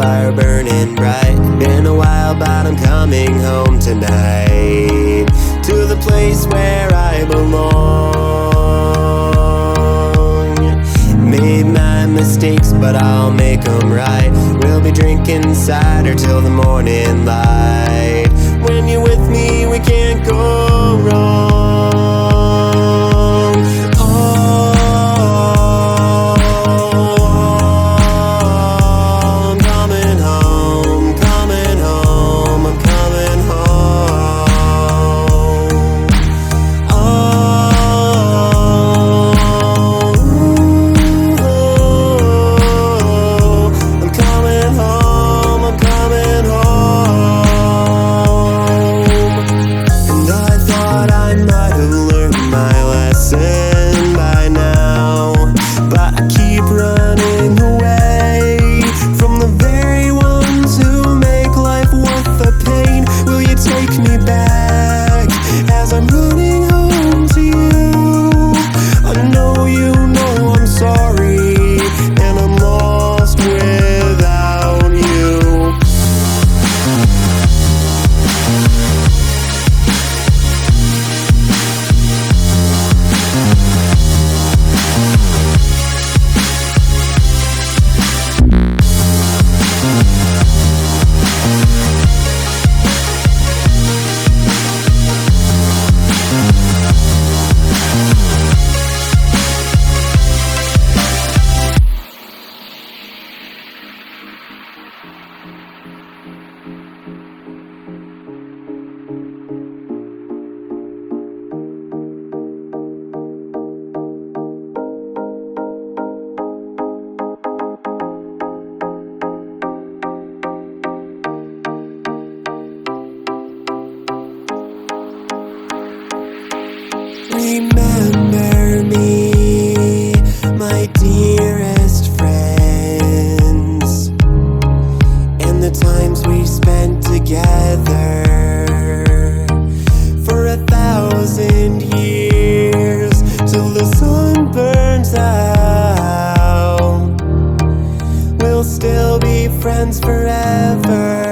fire burning bright. Been a while, but I'm coming home tonight, to the place where I belong. Made my mistakes, but I'll make them right. We'll be drinking cider till the morning light. When you're with me, we can't go wrong. By now, but I keep running away from the very ones who make life worth the pain. Will you take me back as I'm running home to you? I know you know I'm sorry, and I'm lost without you. Remember me, my dearest friends, and the times we spent together. For 1,000 years, till the sun burns out, we'll still be friends forever.